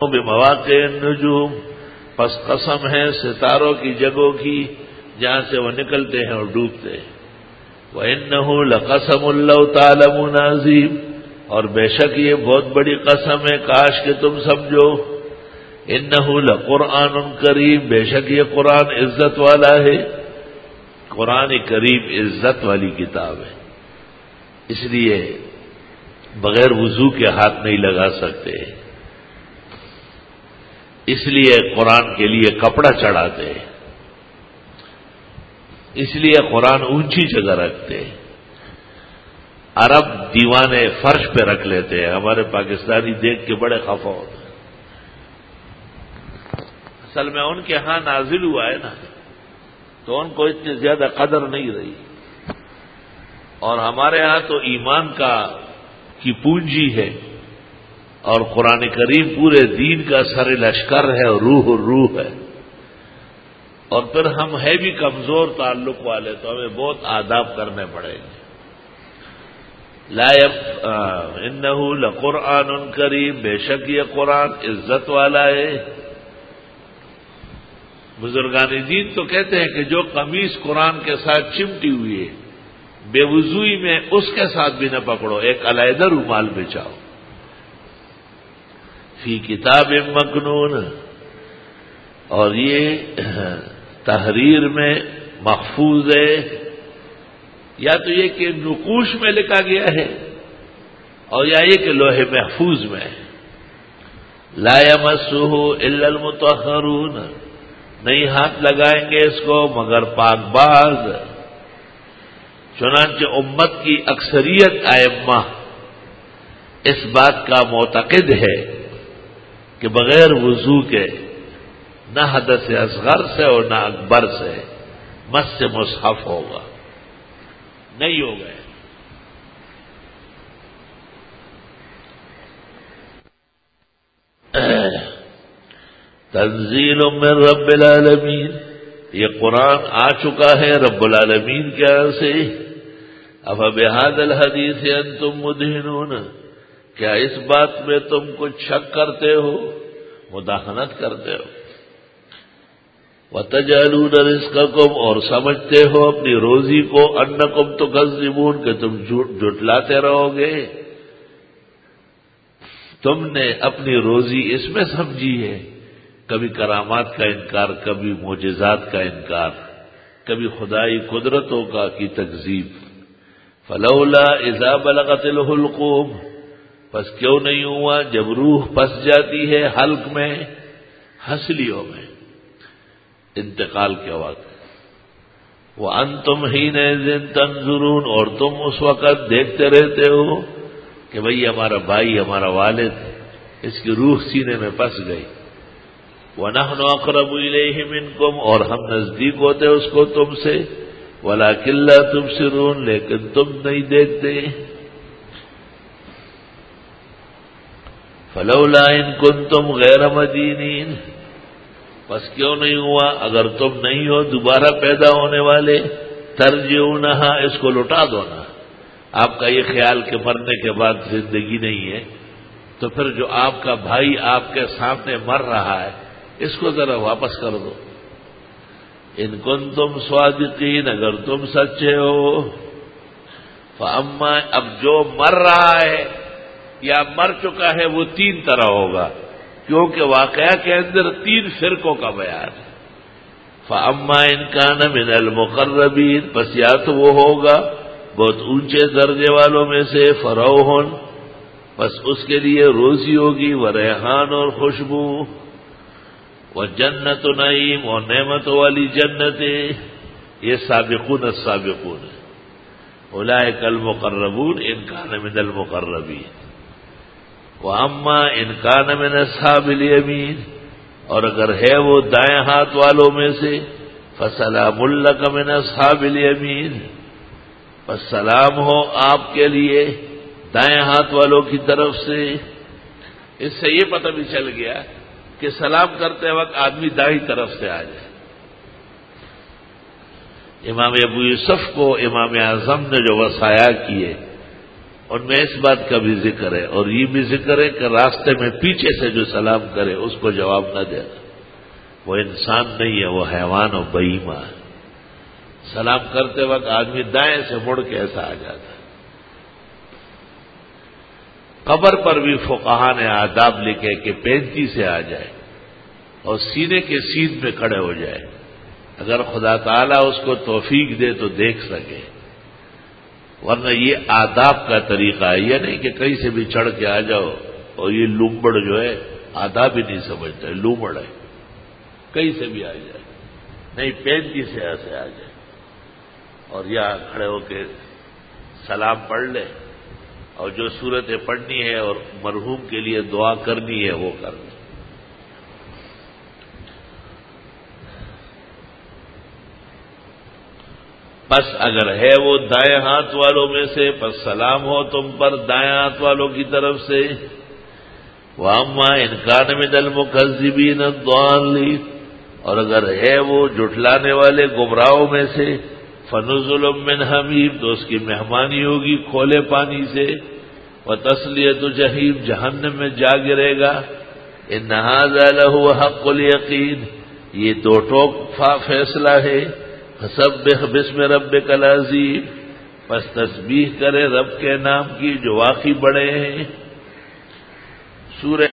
بمواقع النجوم، پس قسم ہے ستاروں کی جگہوں کی جہاں سے وہ نکلتے ہیں اور ڈوبتے ہیں۔ وَإِنَّهُ لَقَسَمٌ لَّوْ تَعْلَمُونَ عَظِيمٌ، اور بے شک یہ بہت بڑی قسم ہے کاش کہ تم سمجھو۔ إِنَّهُ لَقُرْآنٌ کریم، بے شک یہ قرآن عزت والا ہے۔ قرآن کریم عزت والی کتاب ہے، اس لیے بغیر وضو کے ہاتھ نہیں لگا سکتے، اس لیے قرآن کے لیے کپڑا چڑھاتے ہیں، اس لیے قرآن اونچی جگہ رکھتے ہیں۔ عرب دیوانے فرش پہ رکھ لیتے ہیں، ہمارے پاکستانی دیکھ کے بڑے خفا ہوتے ہیں۔ اصل میں ان کے ہاں نازل ہوا ہے نا، تو ان کو اتنی زیادہ قدر نہیں رہی، اور ہمارے ہاں تو ایمان کی پونجی ہے، اور قرآن کریم پورے دین کا سر لشکر ہے اور روح ہے، اور پھر ہم ہے بھی کمزور تعلق والے، تو ہمیں بہت آداب کرنے پڑیں گے۔ انہ لقرآن کریم، بے شک یہ قرآن عزت والا ہے۔ بزرگان دین تو کہتے ہیں کہ جو قمیص قرآن کے ساتھ چمٹی ہوئی ہے، بے وضوئی میں اس کے ساتھ بھی نہ پکڑو، ایک علیحدہ رومال بچھاؤ۔ فی کتاب مکنون، اور یہ تحریر میں محفوظ ہے، یا تو یہ کہ نقوش میں لکھا گیا ہے، اور یا یہ کہ لوح محفوظ میں ہے۔ لا یمسہ الا المطہرون، نہیں ہاتھ لگائیں گے اس کو مگر پاک باز۔ چنانچہ امت کی اکثریت ائمہ اس بات کا معتقد ہے کہ بغیر وضو کے نہ حدث اصغر سے اور نہ اکبر سے مس مصحف ہوگا، نہیں ہوگا۔ تنزیل من رب العالمین، یہ قرآن آ چکا ہے رب العالمین کی طرف سے۔ افبہذا الحدیث انتم مدہنون، کیا اس بات میں تم کچھ شک کرتے ہو، مداہنت کرتے ہو۔ وتجعلون رزقکم، اور سمجھتے ہو اپنی روزی کو، انکم تکذبون، کہ تم جھٹلاتے رہو گے۔ تم نے اپنی روزی اس میں سمجھی ہے، کبھی کرامات کا انکار، کبھی معجزات کا انکار، کبھی خدائی قدرتوں کی تکذیب۔ فلولا اذا بلغت الحلقوم، پس کیوں نہیں ہوا جب روح پس جاتی ہے حلق میں، ہنسلیوں میں، انتقال کے وقت۔ وانتم حینئذ تنظرون، اور تم اس وقت دیکھتے رہتے ہو کہ بھئی ہمارا بھائی، ہمارا والد، اس کی روح سینے میں پس گئی۔ وَنَحْنُ أَقْرَبُ إِلَيْهِ مِنْكُمْ، اور ہم نزدیک ہوتے اس کو تم سے، وَلَكِنْ لَا تُبْصِرُونَ، لیکن تم نہیں دیکھتے۔ فَلَوْلَا إِن كُنتُمْ غَيْرَ مَدِينِينَ، پس کیوں نہیں ہوا اگر تم نہیں ہو دوبارہ پیدا ہونے والے، ترجعونها، اس کو لوٹا دو نا۔ آپ کا یہ خیال کہ مرنے کے بعد زندگی نہیں ہے، تو پھر جو آپ کا بھائی آپ کے سامنے مر رہا ہے، اس کو ذرا واپس کر دو۔ ان کنتم صادقین، اگر تم سچے ہو۔ فاما، اب جو مر رہا ہے یا مر چکا ہے وہ تین طرح ہوگا، کیونکہ واقعہ کے اندر تین فرقوں کا بیان ہے۔ فاما ان کان من المقربین، پس یا تو وہ ہوگا بہت اونچے درجے والوں میں سے، فروح، پس اس کے لیے روزی ہوگی، وریحان، اور خوشبو، وجنت نعیم، اور نعمتوں والی جنتیں۔ یہ سابقون السابقون، اولئک المقربون ان کان من المقربین۔ واما ان کان من اصحاب الیمین، اور اگر ہے وہ دائیں ہاتھ والوں میں سے، فسلام لک من اصحاب الیمین، پس سلام ہو آپ کے لیے دائیں ہاتھ والوں کی طرف سے۔ اس سے یہ پتہ بھی چل گیا کہ سلام کرتے وقت آدمی دائیں طرف سے آ جائے۔ امام ابو یوسف کو امام اعظم نے جو وصایا کیے، ان میں اس بات کا بھی ذکر ہے اور یہ بھی ذکر ہے کہ راستے میں پیچھے سے جو سلام کرے اس کو جواب نہ دینا، وہ انسان نہیں ہے، وہ حیوان اور بہیمہ ہے۔ سلام کرتے وقت آدمی دائیں سے مڑ کے ایسا آ جاتا ہے۔ قبر پر بھی فقہا نے آداب لکھے کہ 35 سے آ جائے اور سینے کے سیدھ میں کھڑے ہو جائے، اگر خدا تعالیٰ اس کو توفیق دے تو دیکھ سکے، ورنہ یہ آداب کا طریقہ ہے، یہ نہیں کہ کہیں سے بھی چڑھ کے آ جاؤ، اور یہ لومبڑ جو ہے آداب ہی نہیں سمجھتا ہے، لومڑ ہے، کہیں سے بھی آ جائے، نہیں 35 سے ایسے آ جائے اور یہاں کھڑے ہو کے سلام پڑھ لے، اور جو صورتیں پڑھنی ہے اور مرحوم کے لیے دعا کرنی ہے وہ کر لے۔ بس اگر ہے وہ دائیں ہاتھ والوں میں سے، پس سلام ہو تم پر دائیں ہاتھ والوں کی طرف سے۔ وَأَمَّا إِنْ كَانَ مِنَ الْمُكَذِّبِينَ الضَّالِّينَ، اور اگر ہے وہ جھٹلانے والے گمراہوں میں سے، فَنُزُلٌ مِّنْ حَمِيمٍ، تو اس کی مہمانی ہوگی کھولے پانی سے، وَتَصْلِيَةُ جَحِيمٍ، جہنم میں جا گرے گا۔ إِنَّ هَذَا لَهُوَ حَقُّ الْيَقِينِ، یہ دو ٹوک فیصلہ ہے۔ فسبح بسم ربک العظیم، پس تسبیح کرے رب کے نام کی جو واقعی بڑے ہیں۔ سورہ